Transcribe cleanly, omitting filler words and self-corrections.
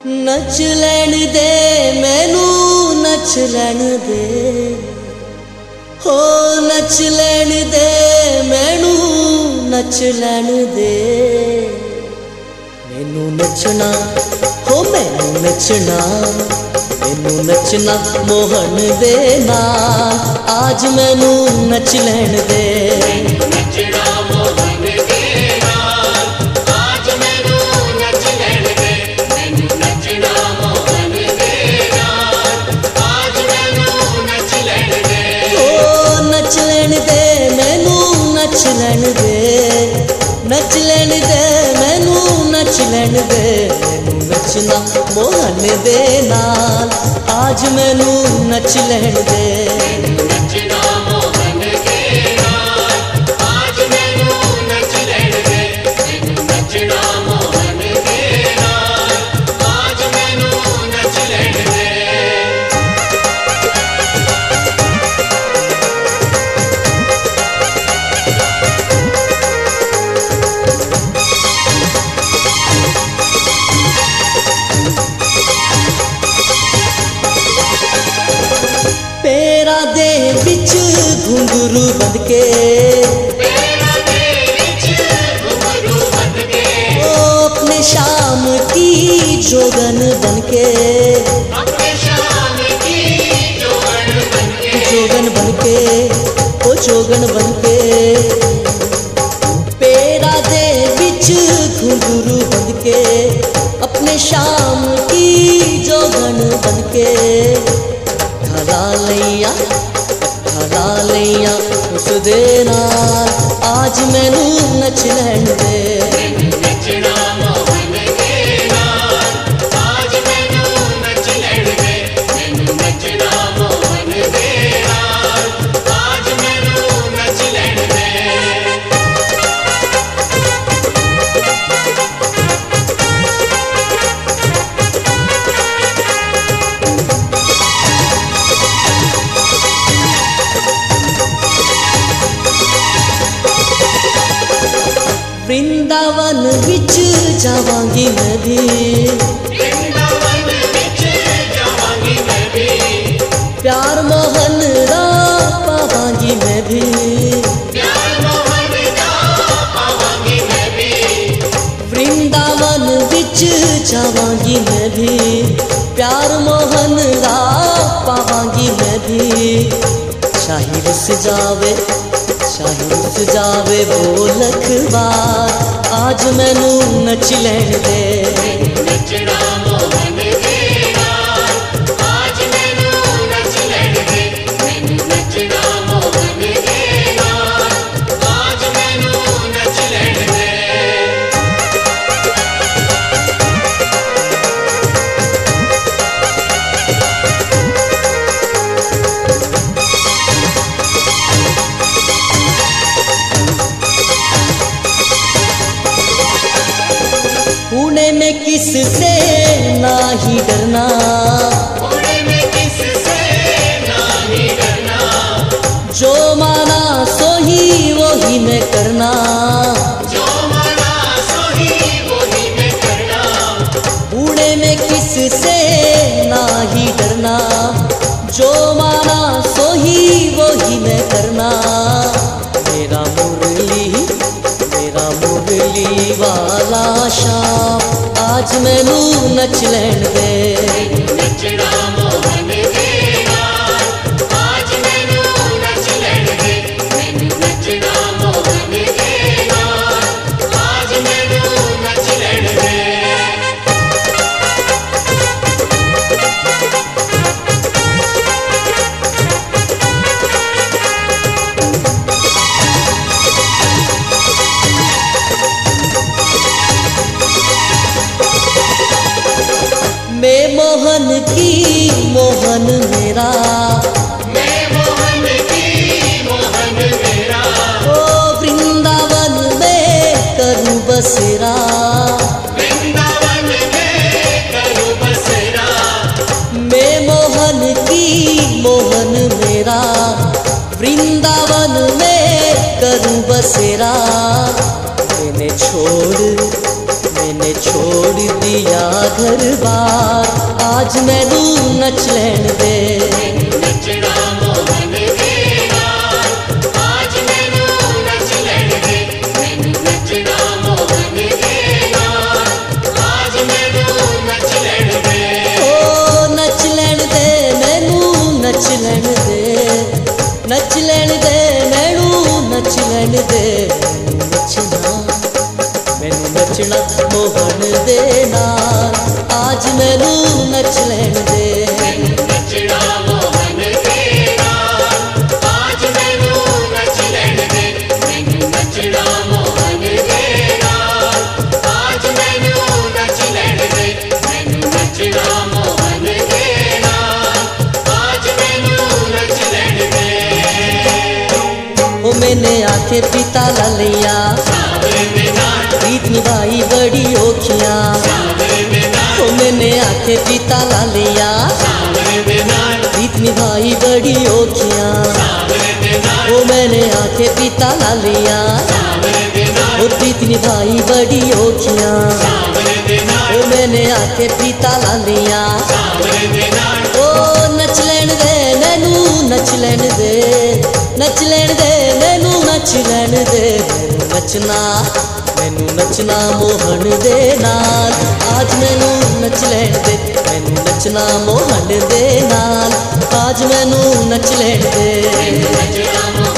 नच लैन दे मैनू नच लैन दे हो नच लैन दे मैनू नच लैन दे मैनू नचना हो मैनू नचना मैनू नचना मोहन दे नाल आज मैनू नच लैन दे नच लैन दे नच लैन दे मैनू नच लैन दे मैनू नचना मोहन दे नाल आज मैनू नच लैन दे पेरा दे बिच घुंघरू बंध के ओ अपने शाम की जोगन बन के जोगन बन के ओ जोगन बन के पेरा दे बिच घुंघरू बंध के अपने शाम की जोगन बन के खला लिया उस दे नाल आज मैनू नच लैन दे वृंदावन विच जावांगी मैं भी प्यार मोहन दा पावांगी मैं भी वृंदावन विच जावांगी मैं भी प्यार मोहन दा पावांगी मैं भी शाही रुस जावे वो लख बार आज मैनू नच लैन दे पुणे में किससे नाही डरना जो माना सो ही वो ही मैं करना पुणे में किससे नाही डरना जो माना सो ही वो ही मैं करना मेरा मुरली वाला शाम आज मैनू नच लैन दे मैं मोहन की मोहन मेरा ओ वृंदावन में करूँ बसेरा मैं मोहन की मोहन मेरा वृंदावन में करूँ बसेरा मैंने मैं छोड़ दिया घर बार, आज मैनू नच लैण दे। नचना मोहन दे नाल, आज मैनू नच लैण दे। मैनू नचना मोहन दे नाल, आज मैनू नच लैण दे। ओ नच लैण दे मैनू नच लैण दे, नच लैण दे मैनू नच लैण दे। मैनू नचना मोहन दे नाल, आज मैनू नच लैण दे। नचना मोहन दे नाल, आज मैनू नच लैण दे। मैनू नचना मोहन दे नाल, आज मैनू नच लैण दे। मैनू नचना मोहन दे नाल, आज मैनू नच लैण दे। ओ मैंने आखे पिता लालिया, प्रीत निभाई बड़ी औखियां। ओ मैंने आखे पिता लालिया, प्रीत निभाई बड़ी औखियां। ओ मैंने आखे पिता लालिया, ओ प्रीत निभाई बड़ी औखियां। ओ मैंने आखे पिता लालिया, ओ नच लैण दे मैनू नच लैण दे, नच लैण दे मैनू नच लैण दे। मैनू नचना मोहन दे नाल, आज मैनू नच लैण दे। मैनू नचना मोहन दे नाल, आज मैनू नच लैण दे। नचना